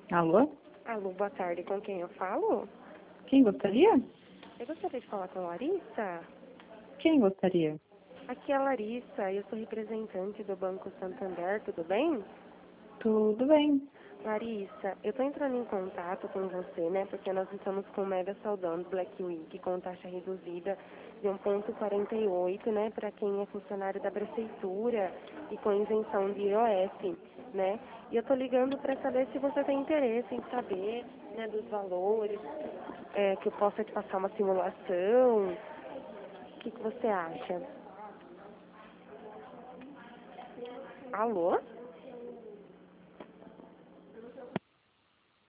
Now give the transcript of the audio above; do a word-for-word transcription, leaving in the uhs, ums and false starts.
Alô? Alô, boa tarde. Com quem eu falo? Quem gostaria? Eu gostaria de falar com a Larissa. Quem gostaria? Aqui é a Larissa, eu sou representante do Banco Santander, tudo bem? Tudo bem. Larissa, eu tô entrando em contato com você, né, porque nós estamos com o mega saudão do Black Week com taxa reduzida de um vírgula quarenta e oito, né, para quem é funcionário da prefeitura e com isenção de I O F, né? E eu tô ligando para saber se você tem interesse em saber, né, dos valores, é, que eu possa te passar uma simulação. O que, que você acha? Alô?